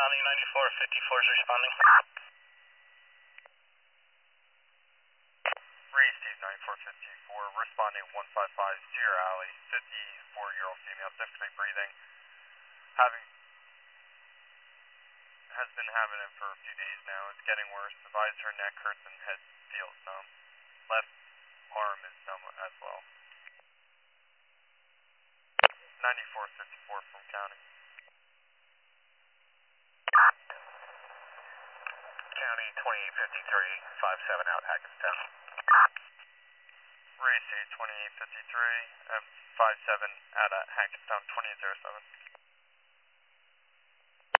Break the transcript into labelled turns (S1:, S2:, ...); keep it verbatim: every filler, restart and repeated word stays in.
S1: County ninety-four fifty-four is responding.
S2: Ray Steve ninety-four fifty-four, responding one five five Cedar Alley, fifty-four-year-old female, difficulty breathing, having, has been having it for a few days now. It's getting worse. Advise her neck hurts and head feels numb. Left arm is numb as well. ninety-four fifty-four from County.
S1: County twenty-eight fifty-three, five seven out, Hackettstown.
S2: Ray C twenty-eight fifty-three, and five seven out at Hackettstown twenty-eight oh seven.